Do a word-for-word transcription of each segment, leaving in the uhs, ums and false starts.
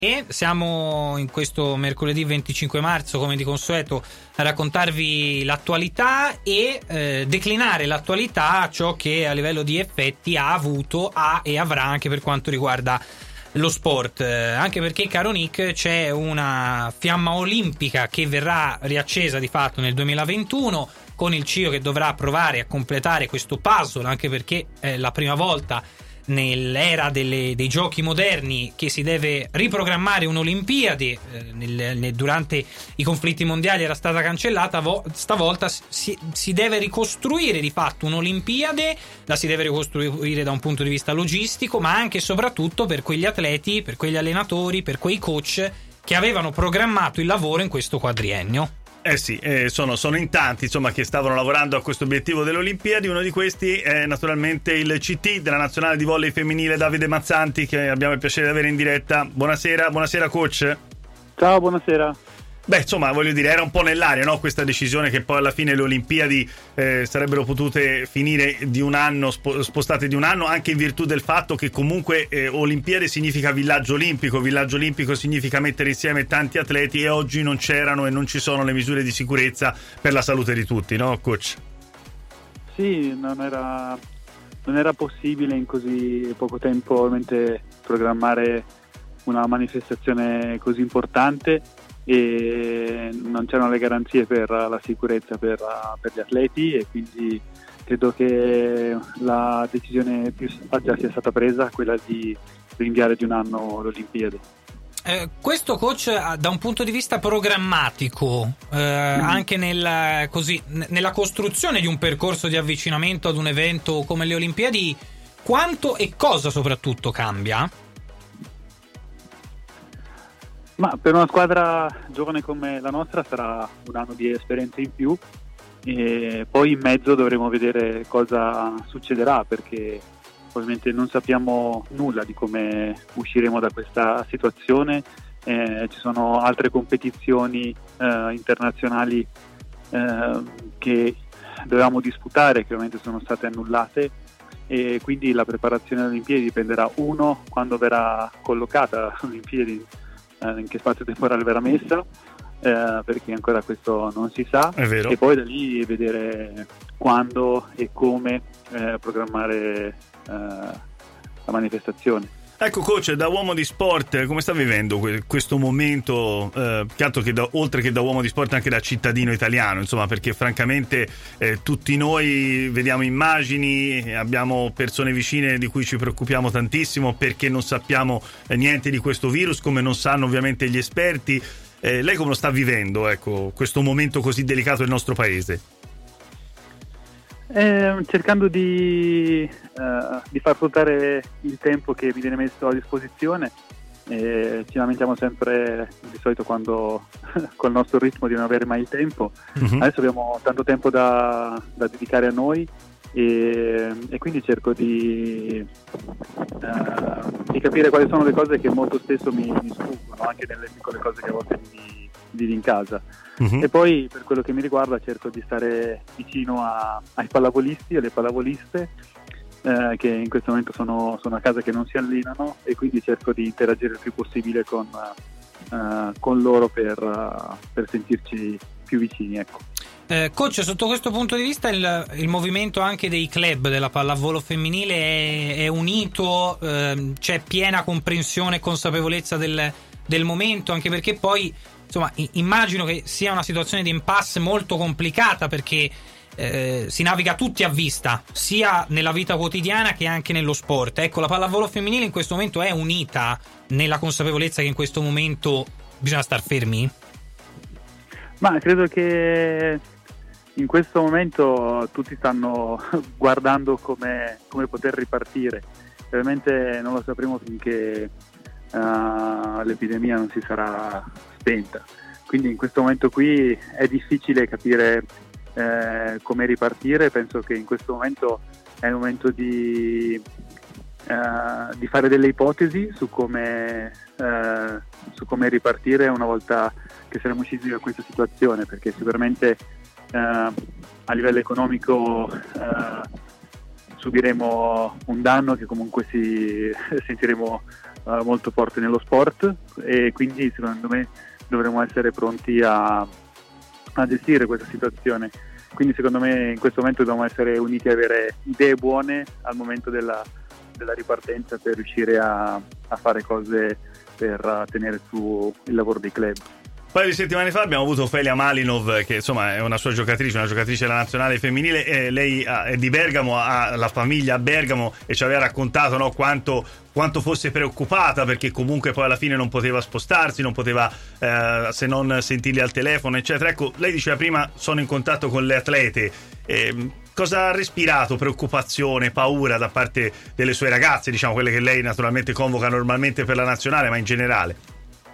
E siamo in questo mercoledì venticinque marzo, come di consueto, a raccontarvi l'attualità e eh, declinare l'attualità a ciò che a livello di effetti ha avuto, ha e avrà anche per quanto riguarda lo sport. Eh, anche perché, caro Nick, c'è una fiamma olimpica che verrà riaccesa di fatto nel duemilaventuno, con il C I O che dovrà provare a completare questo puzzle, anche perché è la prima volta nell'era delle, dei giochi moderni che si deve riprogrammare un'Olimpiade. Eh, nel, nel, durante i conflitti mondiali era stata cancellata, vo, stavolta si, si deve ricostruire di fatto un'Olimpiade, la si deve ricostruire da un punto di vista logistico, ma anche e soprattutto per quegli atleti, per quegli allenatori, per quei coach che avevano programmato il lavoro in questo quadriennio. Eh sì, eh, sono, sono in tanti insomma che stavano lavorando a questo obiettivo delle Olimpiadi. Uno di questi è naturalmente il C T della nazionale di volley femminile, Davide Mazzanti, che abbiamo il piacere di avere in diretta. Buonasera, buonasera coach. Ciao, buonasera. Beh, insomma, voglio dire, era un po' nell'aria, no? Questa decisione che poi alla fine le Olimpiadi eh, sarebbero potute finire di un anno, sp- spostate di un anno, anche in virtù del fatto che comunque eh, Olimpiade significa villaggio olimpico, villaggio olimpico significa mettere insieme tanti atleti, e oggi non c'erano e non ci sono le misure di sicurezza per la salute di tutti, no, coach? Sì, non era, non era possibile in così poco tempo ovviamente programmare una manifestazione così importante, e non c'erano le garanzie per la sicurezza per, per gli atleti, e quindi credo che la decisione più saggia sia stata presa, quella di rinviare di un anno le Olimpiadi. Eh, questo coach, da un punto di vista programmatico, eh, mm. anche nel, così, n- nella costruzione di un percorso di avvicinamento ad un evento come le Olimpiadi, quanto e cosa soprattutto cambia? Ma per una squadra giovane come la nostra sarà un anno di esperienza in più, e poi in mezzo dovremo vedere cosa succederà, perché ovviamente non sappiamo nulla di come usciremo da questa situazione. Eh, ci sono altre competizioni eh, internazionali eh, che dovevamo disputare, che ovviamente sono state annullate, e quindi la preparazione alle Olimpiadi dipenderà, uno, quando verrà collocata l'Olimpiadi, in che spazio temporale verrà messa, eh, perché ancora questo non si sa, e poi da lì vedere quando e come eh, programmare eh, la manifestazione. Ecco coach, da uomo di sport come sta vivendo que- questo momento, eh, che altro che da, oltre che da uomo di sport anche da cittadino italiano, insomma, perché francamente eh, tutti noi vediamo immagini, abbiamo persone vicine di cui ci preoccupiamo tantissimo perché non sappiamo eh, niente di questo virus, come non sanno ovviamente gli esperti. Eh, lei come lo sta vivendo, ecco, questo momento così delicato del nostro paese? Eh, cercando di, eh, di far fruttare il tempo che mi viene messo a disposizione. Eh, ci lamentiamo sempre di solito quando col nostro ritmo di non avere mai il tempo. Uh-huh. Adesso abbiamo tanto tempo da, da dedicare a noi, e, e quindi cerco di, eh, di capire quali sono le cose che molto spesso mi, mi sfuggono, anche nelle piccole cose che a volte mi vivi in casa. Uh-huh. E poi per quello che mi riguarda cerco di stare vicino a, ai pallavolisti e alle pallavoliste eh, che in questo momento sono, sono a casa, che non si allenano, e quindi cerco di interagire il più possibile con, uh, con loro per, uh, per sentirci più vicini, ecco. Eh, coach, sotto questo punto di vista il, il movimento anche dei club della pallavolo femminile è, è unito, eh, c'è piena comprensione e consapevolezza del, del momento, anche perché poi insomma immagino che sia una situazione di impasse molto complicata, perché eh, si naviga tutti a vista, sia nella vita quotidiana che anche nello sport. Ecco, la pallavolo femminile in questo momento è unita nella consapevolezza che in questo momento bisogna star fermi? Ma credo che in questo momento tutti stanno guardando come, come poter ripartire. Ovviamente non lo sapremo finché uh, l'epidemia non si sarà spenta, quindi in questo momento qui è difficile capire eh, come ripartire. Penso che in questo momento è il momento di, uh, di fare delle ipotesi su come, uh, su come ripartire una volta che saremo usciti da questa situazione, perché sicuramente uh, a livello economico uh, subiremo un danno che comunque si sentiremo uh, molto forte nello sport, e quindi secondo me dovremo essere pronti a, a gestire questa situazione. Quindi secondo me in questo momento dobbiamo essere uniti e avere idee buone al momento della, della ripartenza per riuscire a, a fare cose per uh, tenere su il lavoro dei club. Un paio di settimane fa abbiamo avuto Ofelia Malinov, che insomma è una sua giocatrice, una giocatrice della nazionale femminile, e lei è di Bergamo, ha la famiglia a Bergamo, e ci aveva raccontato, no, quanto, quanto fosse preoccupata, perché comunque poi alla fine non poteva spostarsi, non poteva eh, se non sentirli al telefono, eccetera. Ecco, lei diceva prima sono in contatto con le atlete. Eh, cosa ha respirato? Preoccupazione, paura da parte delle sue ragazze, diciamo quelle che lei naturalmente convoca normalmente per la nazionale, ma in generale?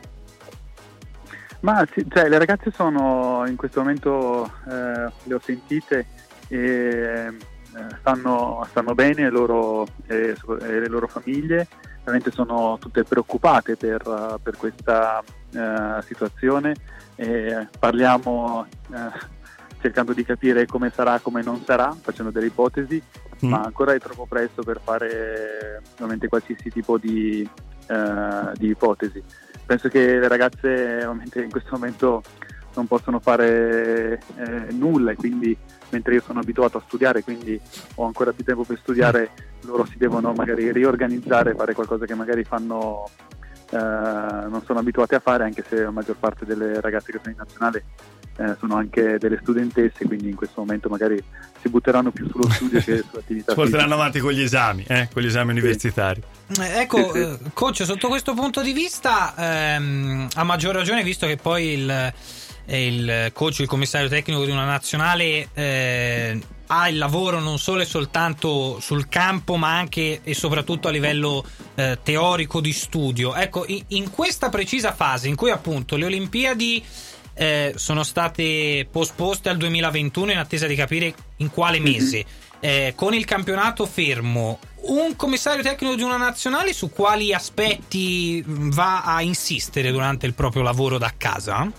Ma sì, cioè, le ragazze sono in questo momento, eh, le ho sentite e eh, stanno, stanno bene, loro e, e le loro famiglie. Ovviamente sono tutte preoccupate per, per questa eh, situazione, e parliamo eh, cercando di capire come sarà, come non sarà, facendo delle ipotesi, mm. ma ancora è troppo presto per fare ovviamente qualsiasi tipo di, eh, di ipotesi. Penso che le ragazze ovviamente in questo momento non possono fare eh, nulla, e quindi mentre io sono abituato a studiare, quindi ho ancora più tempo per studiare, loro si devono magari riorganizzare, fare qualcosa che magari fanno eh, non sono abituate a fare, anche se la maggior parte delle ragazze che sono in nazionale eh, sono anche delle studentesse, quindi in questo momento magari si butteranno più sullo studio che sull'attività. Si porteranno avanti con gli esami, eh, con gli esami sì. universitari. Eh, ecco, sì, sì. Coach, sotto questo punto di vista, ehm, a maggior ragione, visto che poi il, il coach, il commissario tecnico di una nazionale eh, ha il lavoro non solo e soltanto sul campo, ma anche e soprattutto a livello eh, teorico di studio. Ecco, in, in questa precisa fase in cui appunto le Olimpiadi eh, sono state posposte al duemilaventuno in attesa di capire in quale mese, eh, con il campionato fermo, un commissario tecnico di una nazionale su quali aspetti va a insistere durante il proprio lavoro da casa?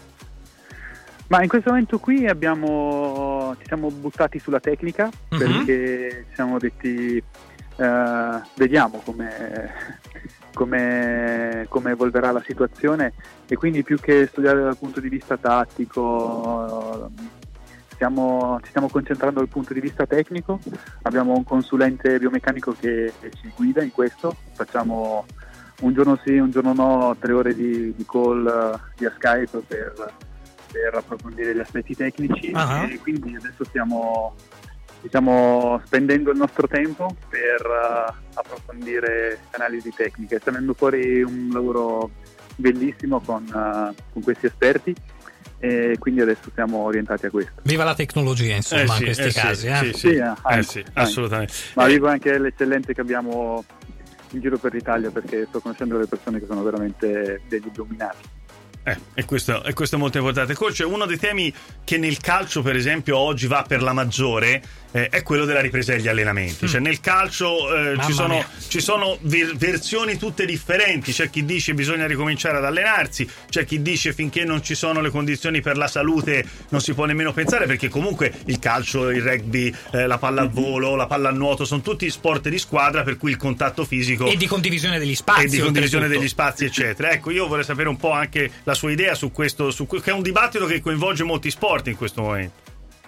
Ma in questo momento qui abbiamo, ci siamo buttati sulla tecnica, uh-huh. perché ci siamo detti eh, vediamo come, come, come evolverà la situazione, e quindi più che studiare dal punto di vista tattico stiamo, ci stiamo concentrando dal punto di vista tecnico. Abbiamo un consulente biomeccanico che, che ci guida in questo, facciamo un giorno sì, un giorno no, tre ore di, di call uh, via Skype per per approfondire gli aspetti tecnici, uh-huh. e quindi adesso stiamo, stiamo spendendo il nostro tempo per uh, approfondire analisi tecniche. Sta venendo fuori un lavoro bellissimo con, uh, con questi esperti, e quindi adesso siamo orientati a questo. Viva la tecnologia, insomma, eh sì, in questi eh casi. Sì, eh? sì, sì, sì, eh, eh sì, assolutamente. Ma vivo anche l'eccellenza che abbiamo in giro per l'Italia, perché sto conoscendo delle persone che sono veramente degli illuminati. Eh, e, questo, e questo è molto importante. Coach, uno dei temi che nel calcio per esempio oggi va per la maggiore eh, è quello della ripresa degli allenamenti. mm. Cioè nel calcio eh, ci sono, ci sono ver- versioni tutte differenti. C'è chi dice bisogna ricominciare ad allenarsi, c'è chi dice finché non ci sono le condizioni per la salute non si può nemmeno pensare, perché comunque il calcio, il rugby, eh, la pallavolo, la pallanuoto sono tutti sport di squadra, per cui il contatto fisico e di condivisione degli spazi e di condivisione degli spazi eccetera. Ecco, io vorrei sapere un po' anche la sua idea su questo, su, che è un dibattito che coinvolge molti sport in questo momento.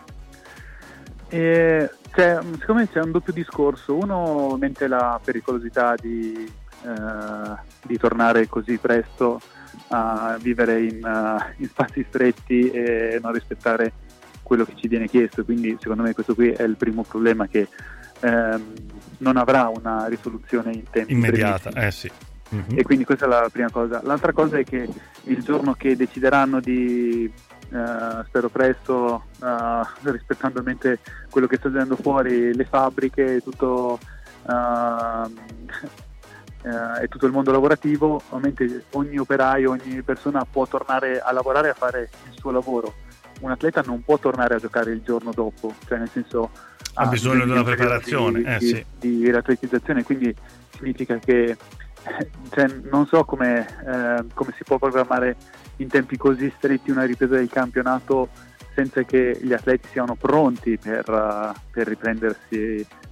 Eh, cioè, secondo me c'è un doppio discorso. Uno, ovviamente, la pericolosità di, eh, di tornare così presto a vivere in, uh, in spazi stretti e non rispettare quello che ci viene chiesto. Quindi secondo me questo qui è il primo problema, che ehm, non avrà una risoluzione in tempi immediata. brevissimi. Eh sì. Mm-hmm. E quindi questa è la prima cosa. L'altra cosa è che il giorno che decideranno di uh, spero presto, uh, rispettando ovviamente quello che sta andando fuori, le fabbriche, tutto uh, uh, e tutto il mondo lavorativo, ovviamente ogni operaio, ogni persona può tornare a lavorare e a fare il suo lavoro. Un atleta non può tornare a giocare il giorno dopo, cioè nel senso ha, ha bisogno di una preparazione di, eh, di, sì. di riatletizzazione, quindi significa che cioè, non so come, eh, come si può programmare in tempi così stretti una ripresa del campionato senza che gli atleti siano pronti per, uh, per riprendersi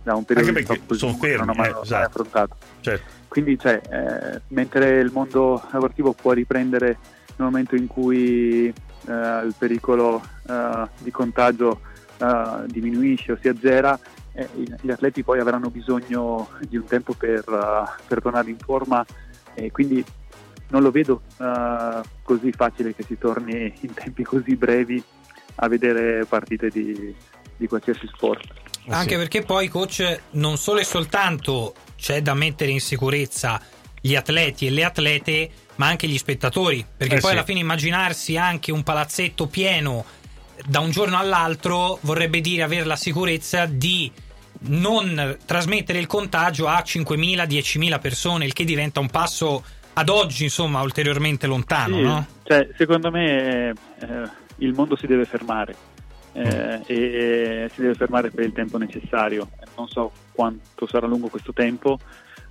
da un periodo anche di perché stop sono così fermi, non ho mai, eh, mai esatto. affrontato. Certo. Quindi cioè, eh, mentre il mondo lavorativo può riprendere nel momento in cui eh, il pericolo eh, di contagio eh, diminuisce o si azzera, eh, gli atleti poi avranno bisogno di un tempo per, uh, per tornare in forma, e quindi non lo vedo uh, così facile che si torni in tempi così brevi a vedere partite di, di qualsiasi sport. Anche perché poi, coach, non solo e soltanto c'è da mettere in sicurezza gli atleti e le atlete, ma anche gli spettatori, perché eh poi sì. alla fine immaginarsi anche un palazzetto pieno da un giorno all'altro vorrebbe dire avere la sicurezza di non trasmettere il contagio a cinquemila diecimila persone, il che diventa un passo ad oggi insomma ulteriormente lontano, sì, no? Cioè, secondo me eh, il mondo si deve fermare eh, e si deve fermare per il tempo necessario. Non so quanto sarà lungo questo tempo,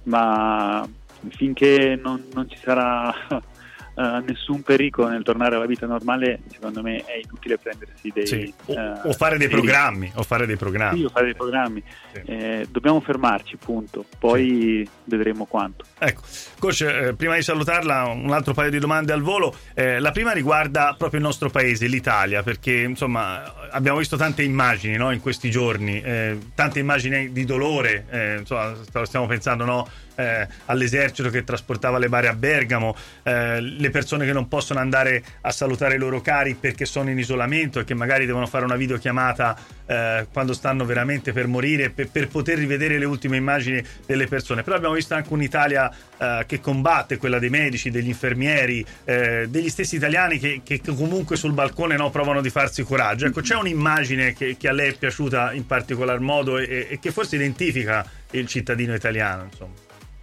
ma finché non, non ci sarà Uh, nessun pericolo nel tornare alla vita normale, secondo me è inutile prendersi dei sì. o, uh, o fare dei, dei programmi o fare dei programmi sì, o fare dei programmi sì. eh, dobbiamo fermarci, punto, poi sì. vedremo quanto. Ecco, coach, eh, prima di salutarla un altro paio di domande al volo. Eh, la prima riguarda proprio il nostro paese, l'Italia, perché insomma abbiamo visto tante immagini, no, in questi giorni, eh, tante immagini di dolore, eh, insomma, stiamo pensando, no, eh, all'esercito che trasportava le bare a Bergamo, eh, le persone che non possono andare a salutare i loro cari perché sono in isolamento e che magari devono fare una videochiamata eh, quando stanno veramente per morire, per, per poter rivedere le ultime immagini delle persone. Però abbiamo visto anche un'Italia eh, che combatte, quella dei medici, degli infermieri, eh, degli stessi italiani che, che comunque sul balcone, no, provano di farsi coraggio. Ecco, c'è un'immagine che, che a lei è piaciuta in particolar modo e, e che forse identifica il cittadino italiano, insomma?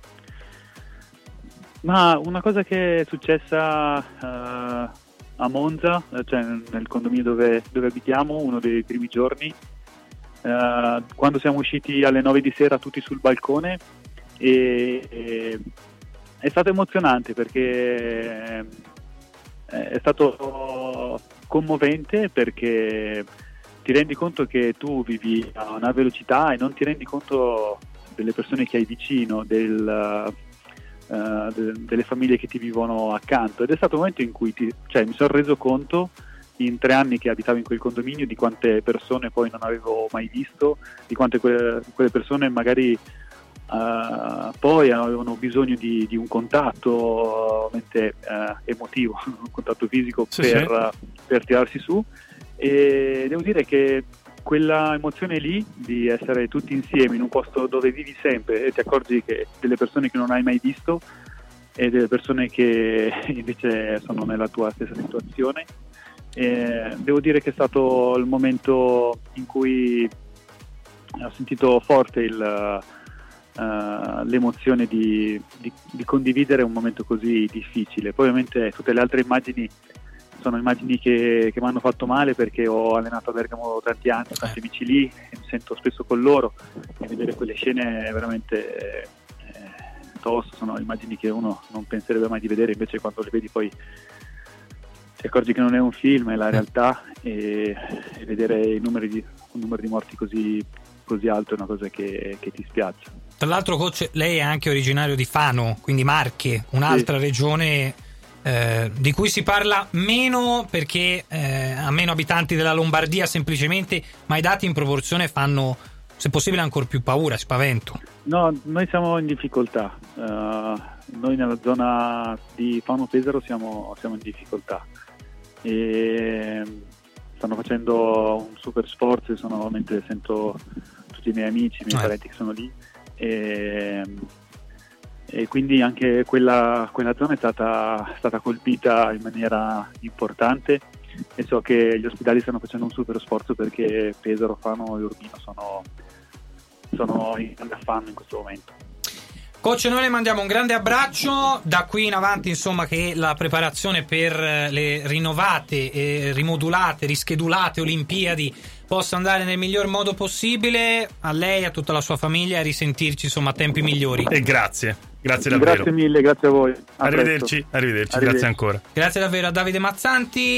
Ma una cosa che è successa uh, a Monza, cioè nel condominio dove, dove abitiamo, uno dei primi giorni, uh, quando siamo usciti alle nove di sera tutti sul balcone, e, e è stato emozionante perché è stato commovente, perché ti rendi conto che tu vivi a una velocità e non ti rendi conto delle persone che hai vicino, del... Uh, de- delle famiglie che ti vivono accanto, ed è stato un momento in cui ti, cioè, mi sono reso conto in tre anni che abitavo in quel condominio di quante persone poi non avevo mai visto, di quante que- quelle persone magari uh, poi avevano bisogno di, di un contatto uh, emotivo, un contatto fisico sì, per, sì. Uh, per tirarsi su, e devo dire che quella emozione lì di essere tutti insieme in un posto dove vivi sempre e ti accorgi che delle persone che non hai mai visto e delle persone che invece sono nella tua stessa situazione, e devo dire che è stato il momento in cui ho sentito forte il, uh, l'emozione di, di, di condividere un momento così difficile. Poi ovviamente tutte le altre immagini sono immagini che, che mi hanno fatto male, perché ho allenato a Bergamo tanti anni, ho tanti amici lì e mi sento spesso con loro, e vedere quelle scene è veramente eh, tosto. Sono immagini che uno non penserebbe mai di vedere, invece quando le vedi poi ti accorgi che non è un film, è la realtà, e, e vedere i numeri di, un numero di morti così, così alto è una cosa che, che ti spiazza. Tra l'altro, coach, lei è anche originario di Fano, quindi Marche, un'altra sì. regione Eh, di cui si parla meno perché eh, ha meno abitanti della Lombardia semplicemente, ma i dati in proporzione fanno, se possibile, ancora più paura, spavento. No, noi siamo in difficoltà, uh, noi nella zona di Fano Pesaro siamo, siamo in difficoltà, e stanno facendo un super sforzo, sono, mentre sento tutti i miei amici, i miei eh. parenti che sono lì, e e quindi anche quella, quella zona è stata, stata colpita in maniera importante, e so che gli ospedali stanno facendo un super sforzo perché Pesaro, Fano e Urbino sono, sono in grande affanno in questo momento. Coach, noi le mandiamo un grande abbraccio, da qui in avanti insomma che la preparazione per le rinnovate, e rimodulate, rischedulate Olimpiadi possa andare nel miglior modo possibile. A lei e a tutta la sua famiglia, a risentirci insomma a tempi migliori. E grazie, grazie davvero. Grazie mille, grazie a voi. A arrivederci, arrivederci, arrivederci, grazie ancora. Grazie davvero a Davide Mazzanti.